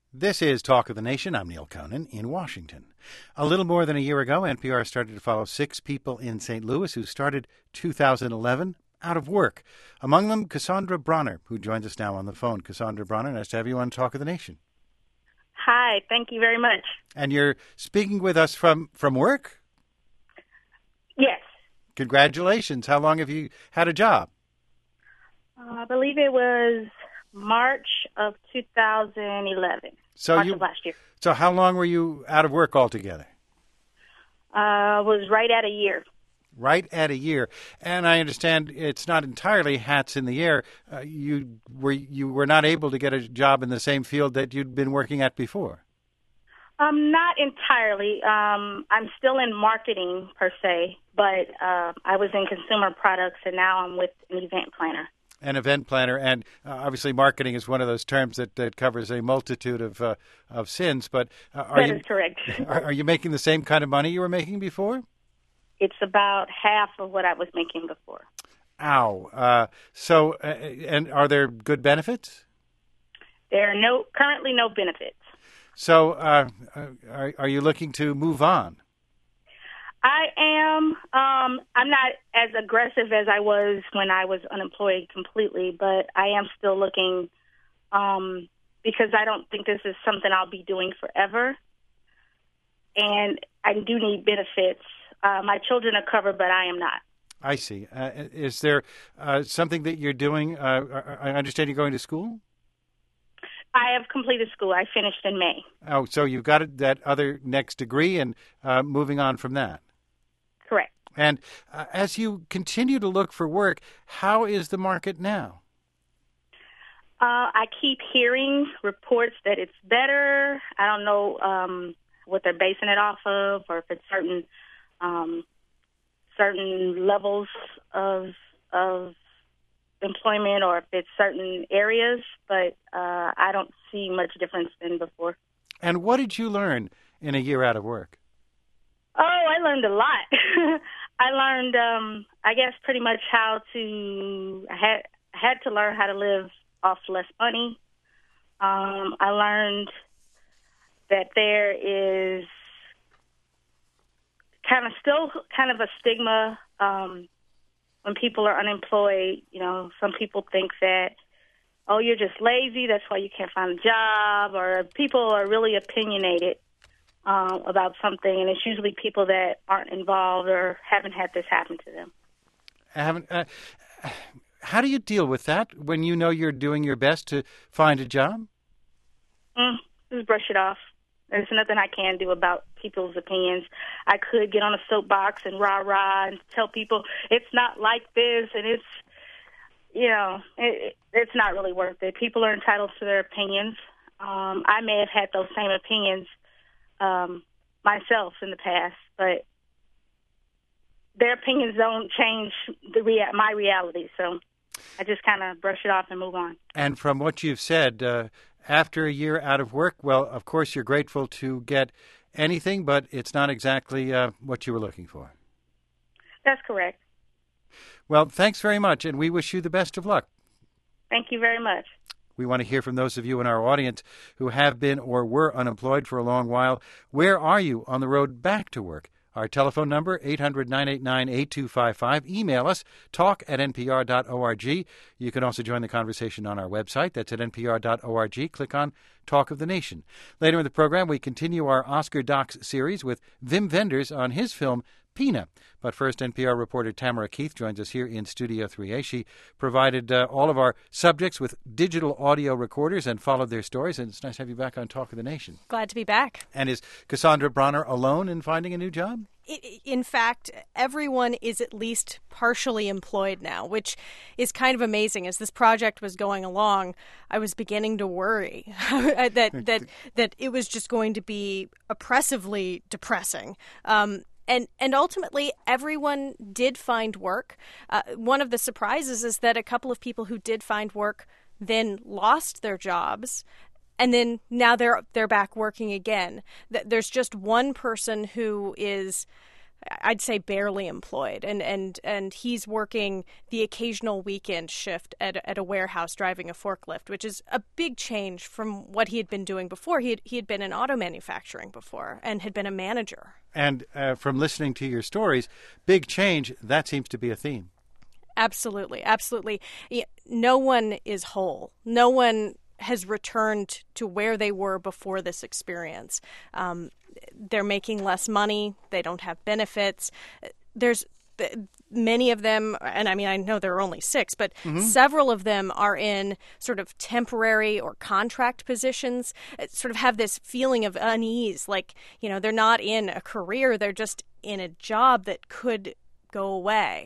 This is Talk of the Nation. I'm Neil Conan in Washington. A little more than a year ago, NPR started to follow 6 people in St. Louis who started 2011 out of work. Among them, Cassandra Bronner, who joins us now on the phone. Cassandra Bronner, nice to have you on Talk of the Nation. Hi, thank you very much. And you're speaking with us from work? Yes. Congratulations. How long have you had a job? I believe it was March of 2011. March of last year. So how long were you out of work altogether? Was right at a year. Right at a year. And I understand it's not entirely hats in the air. You were not able to get a job in the same field that you'd been working at before. Not entirely. I'm still in marketing per se, but I was in consumer products, and now I'm with an event planner. An event planner, and obviously marketing is one of those terms that covers a multitude of sins. But that is correct. Are you making the same kind of money you were making before? It's about half of what I was making before. Ow! So, and are there good benefits? There are currently no benefits. So, are you looking to move on? I am. I'm not as aggressive as I was when I was unemployed completely, but I am still looking because I don't think this is something I'll be doing forever. And I do need benefits. My children are covered, but I am not. I see. Is there something that you're doing? I understand you're going to school? I have completed school. I finished in May. Oh, so you've got that other next degree and moving on from that. Correct. And as you continue to look for work, how is the market now? I keep hearing reports that it's better. I don't know what they're basing it off of, or if it's certain levels of employment, or if it's certain areas. But I don't see much difference than before. And what did you learn in a year out of work? Oh, I learned a lot. I learned, I guess, pretty much how to. I had to learn how to live off less money. I learned that there is still kind of a stigma when people are unemployed. You know, some people think that, oh, you're just lazy, that's why you can't find a job, or people are really opinionated about something, and it's usually people that aren't involved or haven't had this happen to them. How do you deal with that when you know you're doing your best to find a job? Just brush it off. There's nothing I can do about people's opinions. I could get on a soapbox and rah-rah and tell people it's not like this, and it's, it's not really worth it. People are entitled to their opinions. I may have had those same opinions myself in the past, but their opinions don't change my reality. So I just kind of brush it off and move on. And from what you've said, after a year out of work, well, of course, you're grateful to get anything, but it's not exactly what you were looking for. That's correct. Well, thanks very much, and we wish you the best of luck. Thank you very much. We want to hear from those of you in our audience who have been or were unemployed for a long while. Where are you on the road back to work? Our telephone number, 800-989-8255. Email us, talk@npr.org. You can also join the conversation on our website. That's at npr.org. Click on Talk of the Nation. Later in the program, we continue our Oscar Docs series with Wim Wenders on his film, Pina. But first, NPR reporter Tamara Keith joins us here in Studio 3A. She provided all of our subjects with digital audio recorders and followed their stories. And it's nice to have you back on Talk of the Nation. Glad to be back. And is Cassandra Bronner alone in finding a new job? In fact, everyone is at least partially employed now, which is kind of amazing. As this project was going along, I was beginning to worry that it was just going to be oppressively depressing. And ultimately, everyone did find work. One of the surprises is that a couple of people who did find work then lost their jobs, and then now they're back working again. There's just one person who is I'd say barely employed, and he's working the occasional weekend shift at a warehouse driving a forklift, which is a big change from what he had been doing before. He had been in auto manufacturing before and had been a manager. And from listening to your stories, big change, that seems to be a theme. Absolutely, absolutely. No one is whole. No one has returned to where they were before this experience. They're making less money. They don't have benefits. There's many of them, and I mean, I know there are only 6, but several of them are in sort of temporary or contract positions, sort of have this feeling of unease, like, they're not in a career, they're just in a job that could go away.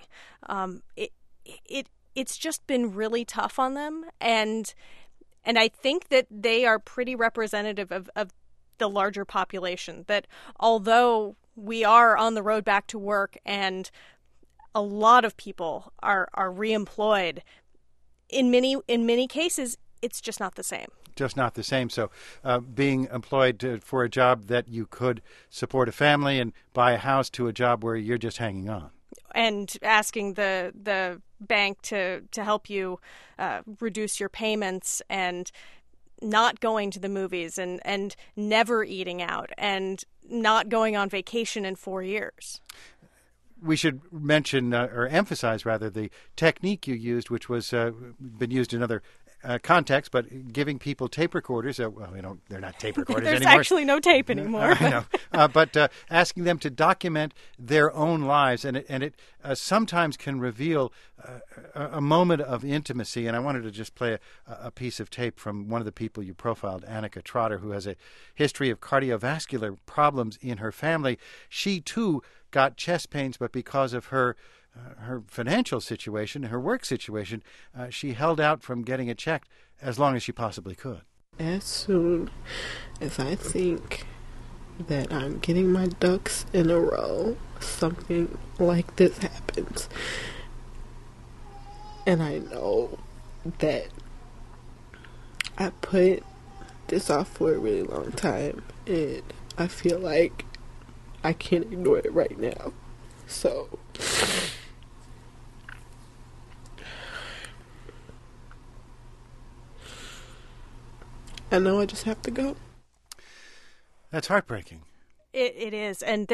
It's just been really tough on them, and I think that they are pretty representative of the larger population, that although we are on the road back to work and a lot of people are reemployed, in many cases, it's just not the same. Just not the same. So being employed for a job that you could support a family and buy a house to a job where you're just hanging on. And asking the bank to help you reduce your payments, and not going to the movies, and never eating out, and not going on vacation in 4 years. We should mention or emphasize, rather, the technique you used, which was been used in other context, but giving people tape recorders. They're not tape recorders There's anymore. There's actually no tape anymore. I know. But asking them to document their own lives, and it sometimes can reveal a moment of intimacy. And I wanted to just play a piece of tape from one of the people you profiled, Annika Trotter, who has a history of cardiovascular problems in her family. She, too, got chest pains, but because of her financial situation, her work situation, she held out from getting it checked as long as she possibly could. As soon as I think that I'm getting my ducks in a row, something like this happens. And I know that I put this off for a really long time, and I feel like I can't ignore it right now. So I know I just have to go. That's heartbreaking. It is. And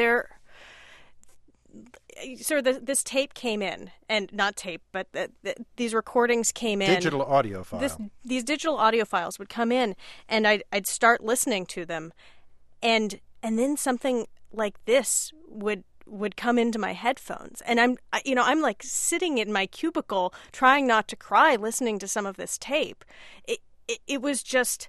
this tape came in, and not tape, but these recordings came in. Digital audio files. These digital audio files would come in, and I'd start listening to them, and then something like this would come into my headphones, and I'm like sitting in my cubicle trying not to cry listening to some of this tape. It was just,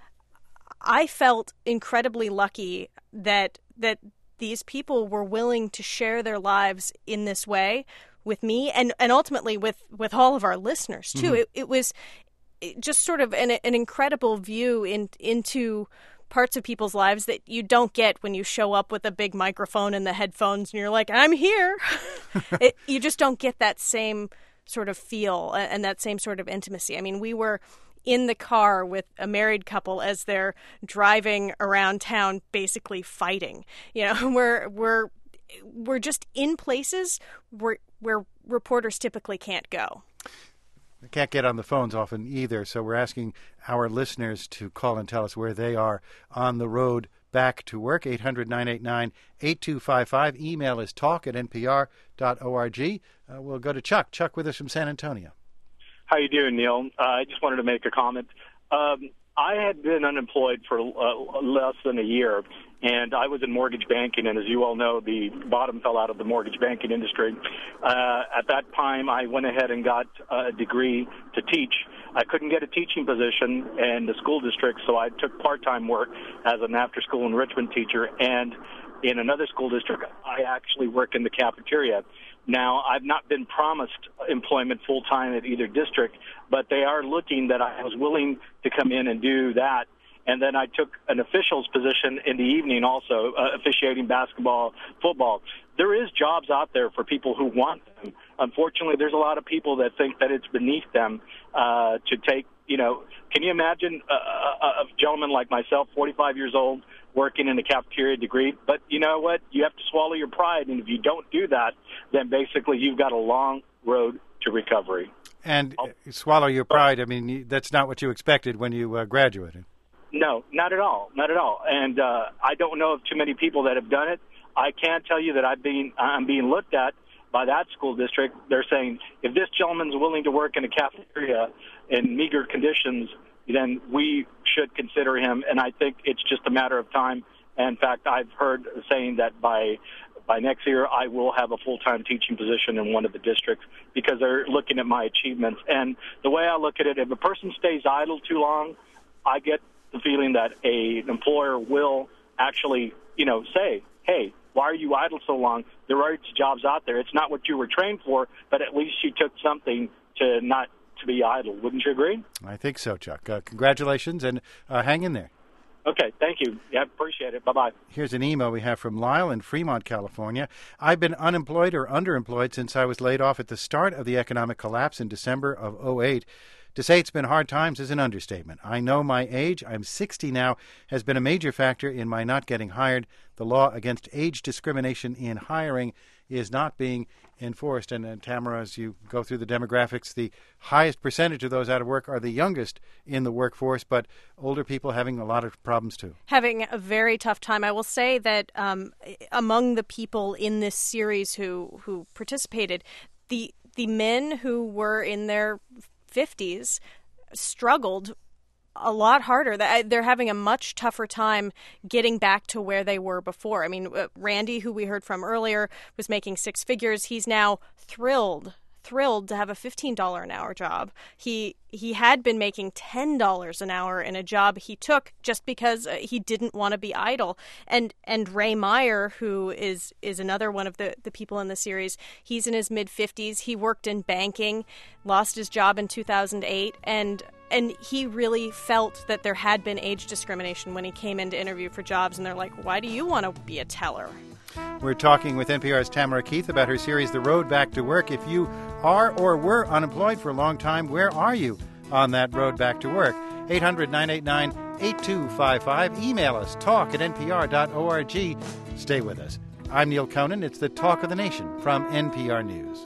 I felt incredibly lucky that these people were willing to share their lives in this way with me, and ultimately with all of our listeners too. Mm-hmm. It was just sort of an incredible view into parts of people's lives that you don't get when you show up with a big microphone and the headphones and you're like, I'm here. You just don't get that same sort of feel and that same sort of intimacy. I mean, we were in the car with a married couple as they're driving around town, basically fighting. We're just in places where reporters typically can't go. They can't get on the phones often either, so we're asking our listeners to call and tell us where they are on the road back to work. 800-989-8255. Email is talk@npr.org. We'll go to Chuck. Chuck with us from San Antonio. How you doing, Neil? I just wanted to make a comment. I had been unemployed for less than a year, and I was in mortgage banking, and as you all know, the bottom fell out of the mortgage banking industry. At that time, I went ahead and got a degree to teach. I couldn't get a teaching position in the school district, so I took part-time work as an after-school enrichment teacher, and in another school district, I actually work in the cafeteria. Now, I've not been promised employment full-time at either district, but they are looking that I was willing to come in and do that. And then I took an official's position in the evening also, officiating basketball, football. There is jobs out there for people who want them. Unfortunately, there's a lot of people that think that it's beneath them to take, can you imagine a gentleman like myself, 45 years old, working in the cafeteria degree. But you know what? You have to swallow your pride, and if you don't do that, then basically you've got a long road to recovery. And swallow your pride. I mean, that's not what you expected when you graduated. No, not at all, not at all. And I don't know of too many people that have done it. I can tell you that I'm being looked at by that school district. They're saying, if this gentleman's willing to work in a cafeteria in meager conditions, then we should consider him. And I think it's just a matter of time. In fact, I've heard saying that by next year, I will have a full-time teaching position in one of the districts because they're looking at my achievements. And the way I look at it, if a person stays idle too long, I get the feeling that an employer will actually, say, hey, why are you idle so long? There are jobs out there. It's not what you were trained for, but at least you took something to not to be idle. Wouldn't you agree? I think so, Chuck. Congratulations, and hang in there. Okay, thank you. Yeah, appreciate it. Bye-bye. Here's an email we have from Lyle in Fremont, California. I've been unemployed or underemployed since I was laid off at the start of the economic collapse in December of 2008. To say it's been hard times is an understatement. I know my age, I'm 60 now, has been a major factor in my not getting hired. The law against age discrimination in hiring is not being enforced. And Tamara, as you go through the demographics, the highest percentage of those out of work are the youngest in the workforce, but older people having a lot of problems too. Having a very tough time. I will say that among the people in this series who participated, the men who were in their 50s struggled a lot harder. They're having a much tougher time getting back to where they were before. I mean, Randy, who we heard from earlier, was making six figures. He's now thrilled to have a $15 an hour job. He had been making $10 an hour in a job he took just because he didn't want to be idle. And Ray Meyer, who is another one of the people in the series, he's in his mid-50s. He worked in banking, lost his job in 2008, and he really felt that there had been age discrimination when he came in to interview for jobs, and they're like, why do you want to be a teller? We're talking with NPR's Tamara Keith about her series, The Road Back to Work. If you are or were unemployed for a long time, where are you on that road back to work? 800-989-8255. Email us, talk@npr.org. Stay with us. I'm Neil Conan. It's the Talk of the Nation from NPR News.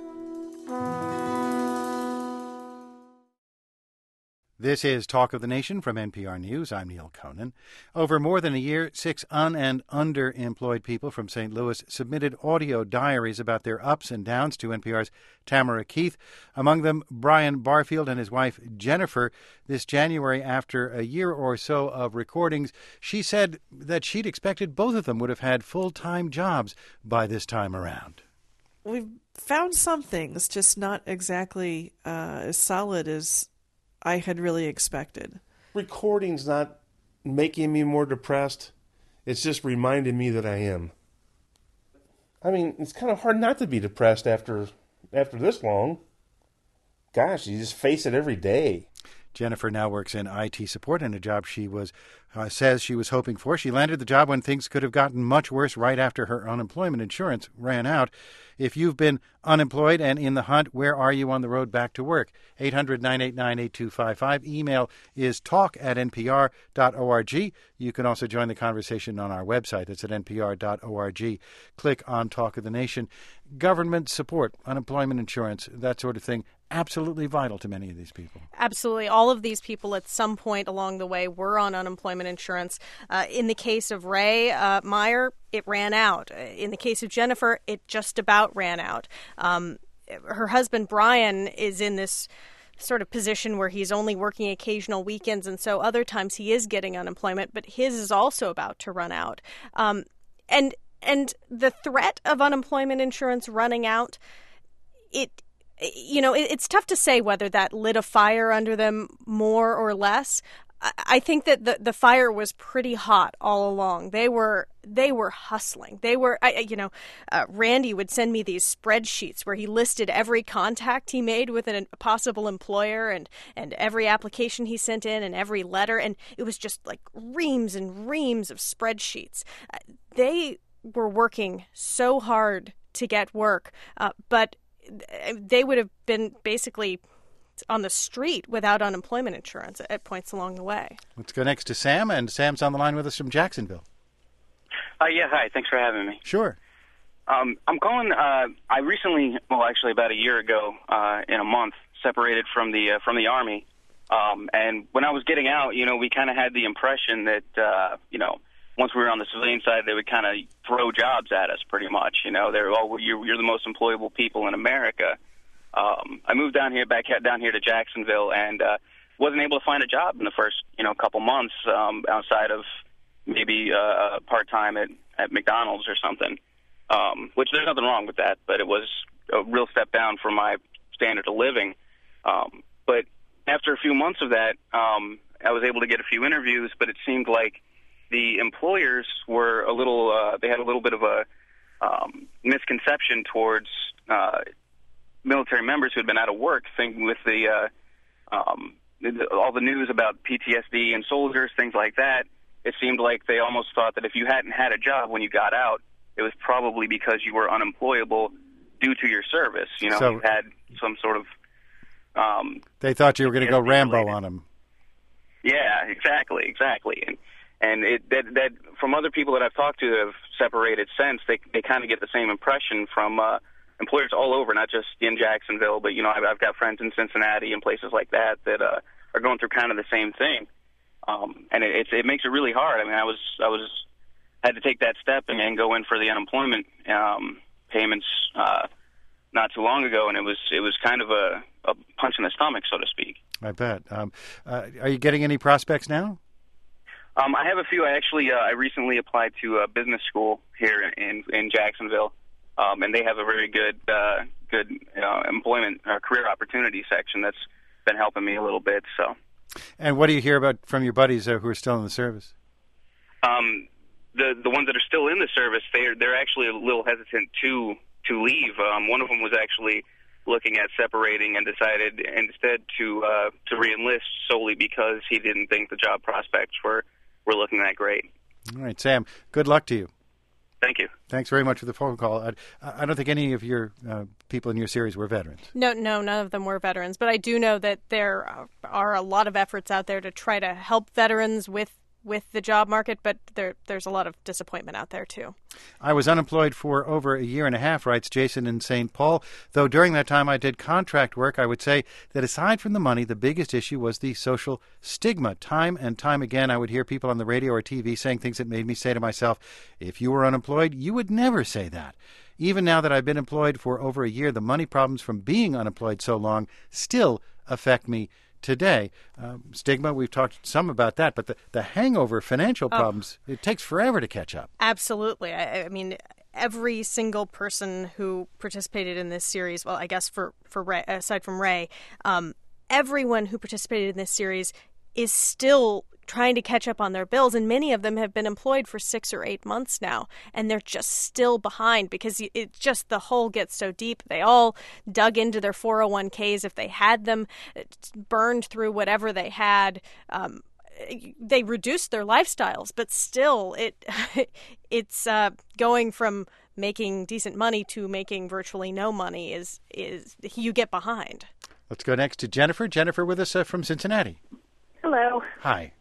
This is Talk of the Nation from NPR News. I'm Neil Conan. Over more than a year, 6 and underemployed people from St. Louis submitted audio diaries about their ups and downs to NPR's Tamara Keith. Among them, Brian Barfield and his wife, Jennifer. This January, after a year or so of recordings, she said that she'd expected both of them would have had full-time jobs by this time around. We've found some things, just not exactly as solid as I had really expected. Recording's not making me more depressed. It's just reminding me that I am. I mean, it's kind of hard not to be depressed after this long. Gosh, you just face it every day. Jennifer now works in IT support in a job she says she was hoping for. She landed the job when things could have gotten much worse right after her unemployment insurance ran out. If you've been unemployed and in the hunt, where are you on the road back to work? 800-989-8255. Email is talk@npr.org. You can also join the conversation on our website. That's at npr.org. Click on Talk of the Nation. Government support, unemployment insurance, that sort of thing, absolutely vital to many of these people. Absolutely. All of these people at some point along the way were on unemployment insurance. In the case of Ray Meyer, it ran out. In the case of Jennifer, it just about ran out. Her husband, Brian, is in this sort of position where he's only working occasional weekends, and so other times he is getting unemployment, but his is also about to run out. And the threat of unemployment insurance running out, it's tough to say whether that lit a fire under them more or less. I think that the fire was pretty hot all along. They were hustling. Randy would send me these spreadsheets where he listed every contact he made with a possible employer and every application he sent in and every letter. And it was just like reams and reams of spreadsheets. They were working so hard to get work, but they would have been basically on the street without unemployment insurance at points along the way. Let's go next to Sam, and Sam's on the line with us from Jacksonville. Yeah, hi. Thanks for having me. Sure. I'm calling. I recently, well, actually about a year ago, in a month, separated from the Army. And when I was getting out, we kind of had the impression that, once we were on the civilian side, they would kind of throw jobs at us pretty much. They were, you're the most employable people in America. I moved down here to Jacksonville, and wasn't able to find a job in the first, couple months, outside of maybe part-time at McDonald's or something, which there's nothing wrong with that, but it was a real step down from my standard of living. But after a few months of that, I was able to get a few interviews, but it seemed like the employers were they had a little bit of a misconception towards military members who had been out of work, thinking with all the news about PTSD and soldiers, things like that. It seemed like they almost thought that if you hadn't had a job when you got out, it was probably because you were unemployable due to your service. You had some sort of... they thought you were going to go Rambo on them. Yeah, exactly. And that from other people that I've talked to that have separated since, they kind of get the same impression from employers all over, not just in Jacksonville, but, I've got friends in Cincinnati and places like that are going through kind of the same thing. And it makes it really hard. I mean, I had to take that step and go in for the unemployment payments not too long ago, and it was kind of a punch in the stomach, so to speak. I bet. Are you getting any prospects now? I have a few. I recently applied to a business school here in Jacksonville, and they have a very good employment career opportunity section that's been helping me a little bit. So. And what do you hear about from your buddies who are still in the service? The ones that are still in the service, they're actually a little hesitant to leave. One of them was actually looking at separating and decided instead to re-enlist solely because he didn't think the job prospects were looking that great. All right, Sam, good luck to you. Thank you. Thanks very much for the phone call. I don't think any of your people in your series were veterans. No, none of them were veterans. But I do know that there are a lot of efforts out there to try to help veterans with the job market, but there's a lot of disappointment out there, too. I was unemployed for over a year and a half, writes Jason in St. Paul. Though during that time I did contract work, I would say that aside from the money, the biggest issue was the social stigma. Time and time again, I would hear people on the radio or TV saying things that made me say to myself, if you were unemployed, you would never say that. Even now that I've been employed for over a year, the money problems from being unemployed so long still affect me today. Stigma, we've talked some about that, but the hangover financial problems, it takes forever to catch up. Absolutely. I mean, every single person who participated in this series, well, I guess for Ray, aside from Ray, everyone who participated in this series is still trying to catch up on their bills, and many of them have been employed for 6 or 8 months now, and they're just still behind because the hole gets so deep. They all dug into their 401ks if they had them, burned through whatever they had. They reduced their lifestyles, but still, it's going from making decent money to making virtually no money is you get behind. Let's go next to Jennifer. Jennifer with us from Cincinnati. Hello. Hi.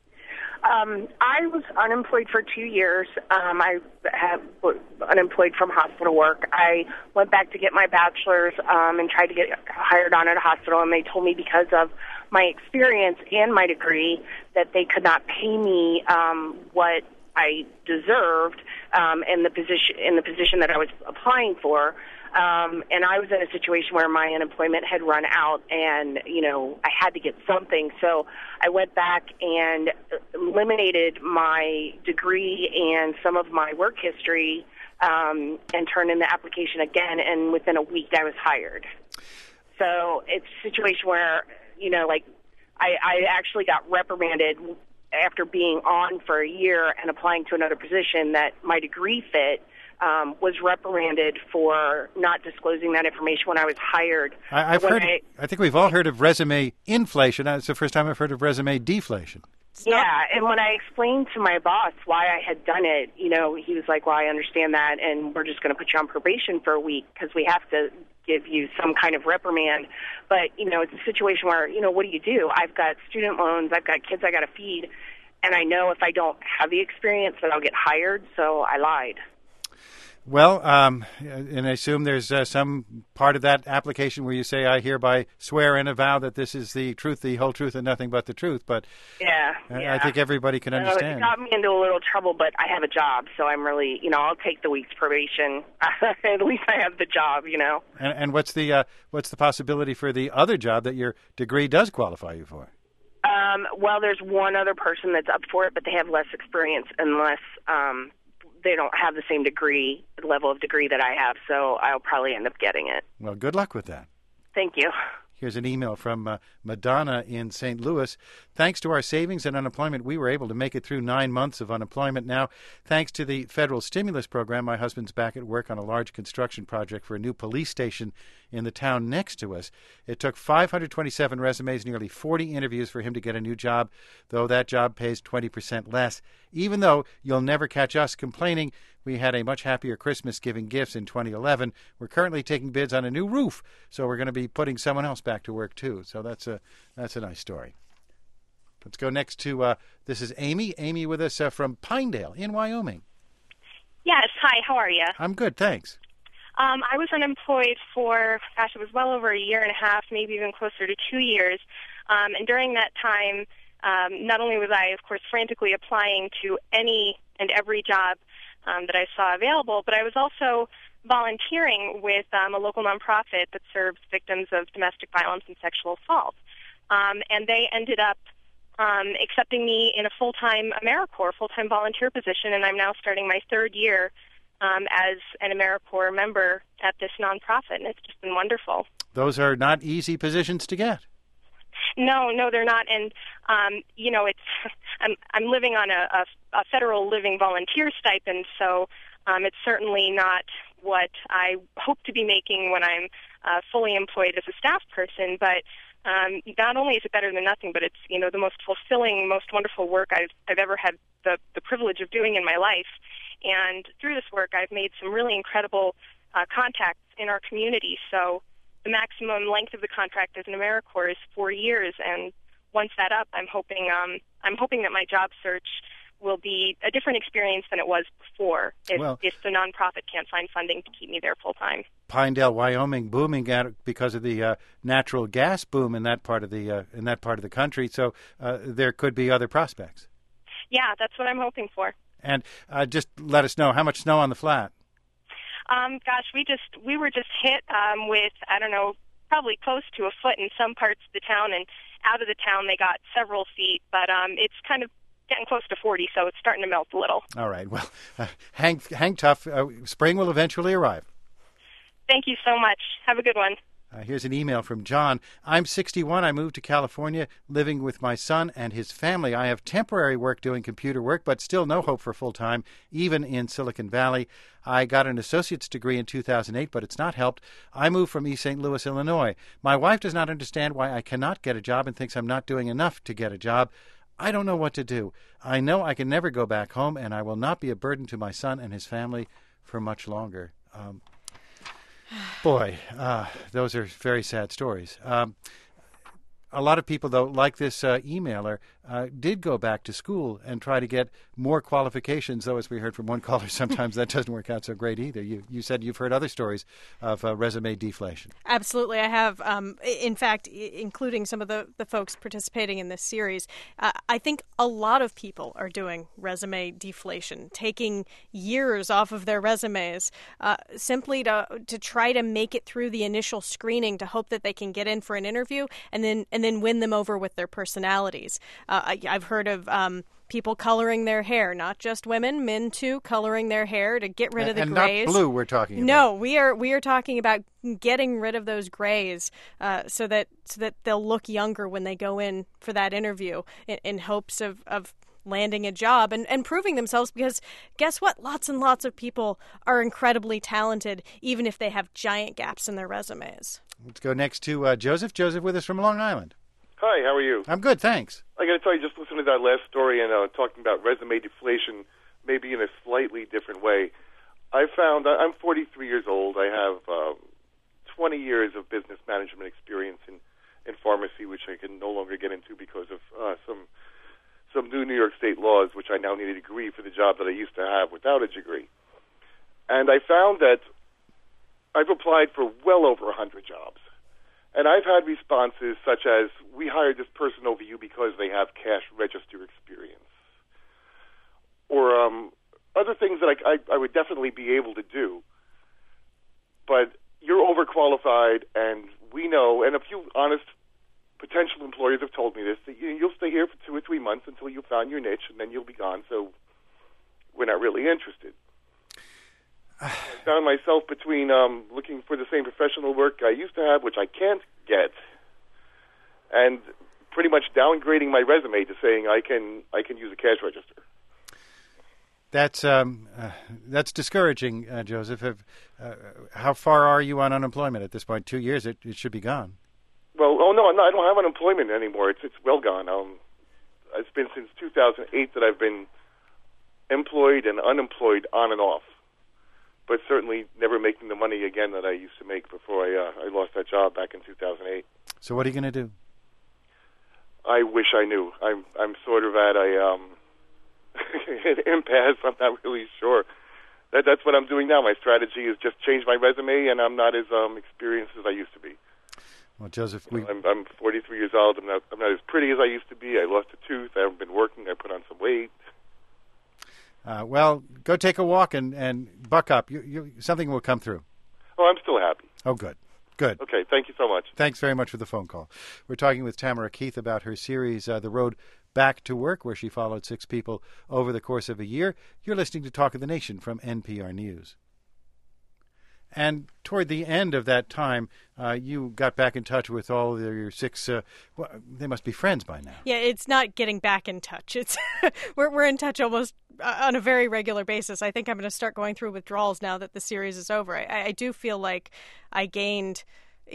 I was unemployed for 2 years. I have unemployed from hospital work. I went back to get my bachelor's and tried to get hired on at a hospital, and they told me because of my experience and my degree that they could not pay me what I deserved in the position that I was applying for. And I was in a situation where my unemployment had run out and, I had to get something. So I went back and eliminated my degree and some of my work history and turned in the application again. And within a week, I was hired. So it's a situation where, I actually got reprimanded after being on for a year and applying to another position that my degree fit. Was reprimanded for not disclosing that information when I was hired. I think we've all heard of resume inflation. It's the first time I've heard of resume deflation. Yeah, and when I explained to my boss why I had done it, he was like, well, I understand that, and we're just going to put you on probation for a week because we have to give you some kind of reprimand. But, it's a situation where, what do you do? I've got student loans, I've got kids I got to feed. and I know if I don't have the experience that I'll get hired, so I lied. Well, and I assume there's some part of that application where you say, I hereby swear and avow that this is the truth, the whole truth, and nothing but the truth. But I think everybody can understand. It got me into a little trouble, but I have a job, so I'm really, I'll take the week's probation. At least I have the job, And what's the possibility for the other job that your degree does qualify you for? Well, there's one other person that's up for it, but they have less experience and less they don't have the same level of degree that I have, so I'll probably end up getting it. Well, good luck with that. Thank you. Here's an email from Madonna in St. Louis. Thanks to our savings and unemployment, we were able to make it through 9 months of unemployment now. Thanks to the federal stimulus program, my husband's back at work on a large construction project for a new police station in the town next to us. It took 527 resumes, nearly 40 interviews for him to get a new job, though that job pays 20% less. Even though you'll never catch us complaining, we had a much happier Christmas giving gifts in 2011. We're currently taking bids on a new roof, so we're going to be putting someone else back to work too. So that's a nice story. Let's go next to, this is Amy. Amy with us from Pinedale in Wyoming. Yes. Hi, how are you? I'm good, thanks. I was unemployed for, it was well over a year and a half, maybe even closer to 2 years. And during that time, not only was I, of course, frantically applying to any and every job that I saw available, but I was also volunteering with a local nonprofit that serves victims of domestic violence and sexual assault. And they ended up accepting me in a full-time AmeriCorps, full-time volunteer position, and I'm now starting my third year as an AmeriCorps member at this nonprofit, and it's just been wonderful. Those are not easy positions to get. No, they're not, and it's I'm living on a federal living volunteer stipend, so it's certainly not what I hope to be making when I'm fully employed as a staff person. But not only is it better than nothing, but it's the most fulfilling, most wonderful work I've ever had the privilege of doing in my life. And through this work, I've made some really incredible contacts in our community. So the maximum length of the contract as an AmeriCorps is 4 years, and once that's up, I'm hoping that my job search will be a different experience than it was before if the nonprofit can't find funding to keep me there full time. Pinedale, Wyoming, booming because of the natural gas boom in that part of the country. So there could be other prospects. Yeah, that's what I'm hoping for. And just let us know how much snow on the flat. We were just hit with, probably close to a foot in some parts of the town, and out of the town they got several feet, but it's kind of getting close to 40, so it's starting to melt a little. All right. Well, hang tough. Spring will eventually arrive. Thank you so much. Have a good one. Here's an email from John. I'm 61. I moved to California, living with my son and his family. I have temporary work doing computer work, but still no hope for full-time, even in Silicon Valley. I got an associate's degree in 2008, but it's not helped. I moved from East St. Louis, Illinois. My wife does not understand why I cannot get a job and thinks I'm not doing enough to get a job. I don't know what to do. I know I can never go back home, and I will not be a burden to my son and his family for much longer. Boy, those are very sad stories. A lot of people, though, like this emailer, did go back to school and try to get more qualifications, though, as we heard from one caller, sometimes that doesn't work out so great either. You said you've heard other stories of resume deflation. Absolutely. I have, in fact, including some of the folks participating in this series. I think a lot of people are doing resume deflation, taking years off of their resumes simply to try to make it through the initial screening to hope that they can get in for an interview and then win them over with their personalities. I've heard of people coloring their hair, not just women, men too, coloring their hair to get rid of the grays. And not blue we're talking about. No, we are talking about getting rid of those grays so that they'll look younger when they go in for that interview in hopes of landing a job and proving themselves, because guess what? Lots and lots of people are incredibly talented, even if they have giant gaps in their resumes. Let's go next to Joseph. Joseph with us from Long Island. Hi, how are you? I'm good, thanks. I got to tell you, just listening to that last story and talking about resume deflation, maybe in a slightly different way. I found I'm 43 years old. I have 20 years of business management experience in pharmacy, which I can no longer get into because of some new New York State laws, which I now need a degree for the job that I used to have without a degree. And I found that I've applied for well over 100 jobs. And I've had responses such as, we hired this person over you because they have cash register experience. Or other things that I would definitely be able to do. But you're overqualified, and we know, and a few honest potential employers have told me this, that you'll stay here for 2 or 3 months until you found your niche, and then you'll be gone, so we're not really interested. I found myself between looking for the same professional work I used to have, which I can't get, and pretty much downgrading my resume to saying I can use a cash register. That's discouraging, Joseph. How far are you on unemployment at this point? 2 years, it should be gone. Well, no, I don't have unemployment anymore. It's well gone. It's been since 2008 that I've been employed and unemployed on and off, but certainly never making the money again that I used to make before I lost that job back in 2008. So what are you going to do? I wish I knew. I'm sort of at a an impasse. I'm not really sure. That's what I'm doing now. My strategy is just change my resume, and I'm not as experienced as I used to be. Well, Joseph, I'm 43 years old. I'm not as pretty as I used to be. I lost a tooth. I haven't been working. I put on some weight. Well, go take a walk and buck up. Something will come through. Oh, I'm still happy. Oh, good. Good. Okay, thank you so much. Thanks very much for the phone call. We're talking with Tamara Keith about her series, The Road Back to Work, where she followed 6 people over the course of a year. You're listening to Talk of the Nation from NPR News. And toward the end of that time, you got back in touch with all of your 6. They must be friends by now. Yeah, it's not getting back in touch. It's we're in touch almost on a very regular basis. I think I'm going to start going through withdrawals now that the series is over. I do feel like I gained.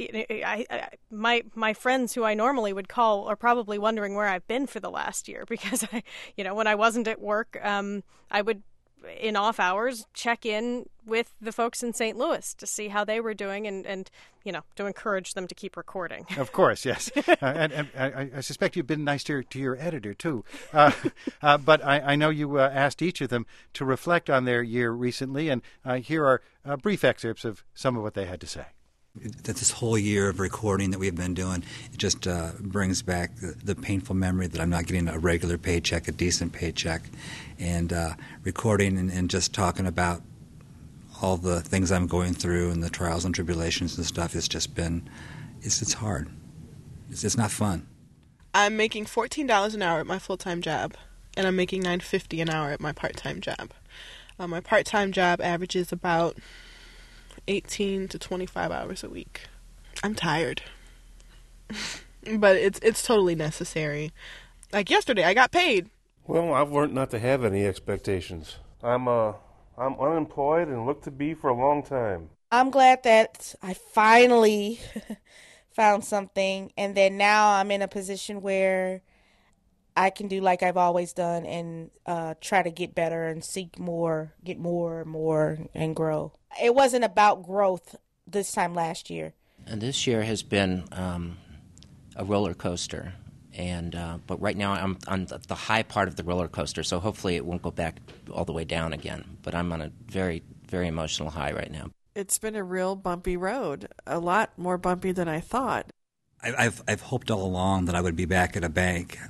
My friends who I normally would call are probably wondering where I've been for the last year, because when I wasn't at work, I would, in off hours, check in with the folks in St. Louis to see how they were doing and to encourage them to keep recording. Of course, yes. And I suspect you've been nice to your editor, too. But I know you asked each of them to reflect on their year recently, and here are brief excerpts of some of what they had to say. That this whole year of recording that we've been doing, it just brings back the painful memory that I'm not getting a regular paycheck, a decent paycheck, and recording and just talking about all the things I'm going through and the trials and tribulations and stuff. It's just been, it's hard. It's not fun. I'm making $14 an hour at my full-time job, and I'm making $9.50 an hour at my part-time job. My part-time job averages about 18 to 25 hours a week. I'm tired. But it's totally necessary. Like yesterday, I got paid. Well, I've learned not to have any expectations. I'm unemployed and look to be for a long time. I'm glad that I finally found something, and then now I'm in a position where I can do like I've always done and try to get better and seek more, get more and more, and grow. It wasn't about growth this time last year. And this year has been a roller coaster, but right now I'm on the high part of the roller coaster, so hopefully it won't go back all the way down again. But I'm on a very, very emotional high right now. It's been a real bumpy road, a lot more bumpy than I thought. I've hoped all along that I would be back at a bank.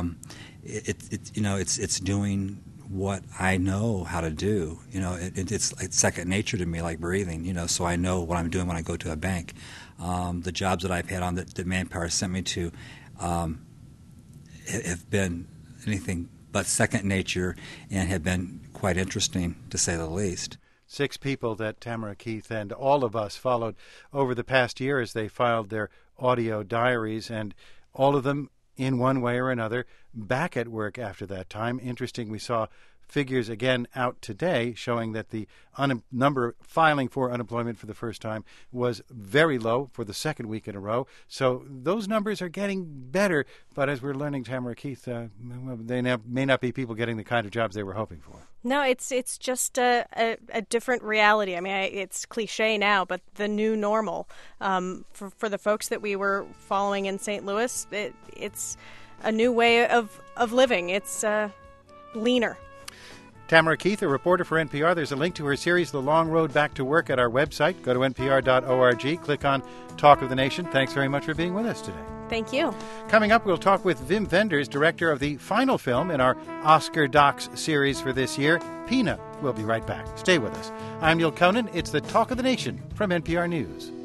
It's doing what I know how to do. It's second nature to me, like breathing. So I know what I'm doing when I go to a bank. The jobs that I've had on that Manpower sent me to have been anything but second nature and have been quite interesting, to say the least. 6 people that Tamara Keith and all of us followed over the past year as they filed their audio diaries, and all of them, in one way or another, back at work after that time. Interesting, we saw figures again out today showing that the number filing for unemployment for the first time was very low for the second week in a row. So those numbers are getting better, but as we're learning, Tamara Keith, they may not be people getting the kind of jobs they were hoping for. No, it's just a different reality. I mean, it's cliche now, but the new normal for the folks that we were following in St. Louis, it's a new way of living. It's leaner. Tamara Keith, a reporter for NPR. There's a link to her series, The Long Road Back to Work, at our website. Go to npr.org. Click on Talk of the Nation. Thanks very much for being with us today. Thank you. Coming up, we'll talk with Wim Wenders, director of the final film in our Oscar Docs series for this year, Pina. We'll be right back. Stay with us. I'm Neil Conan. It's the Talk of the Nation from NPR News.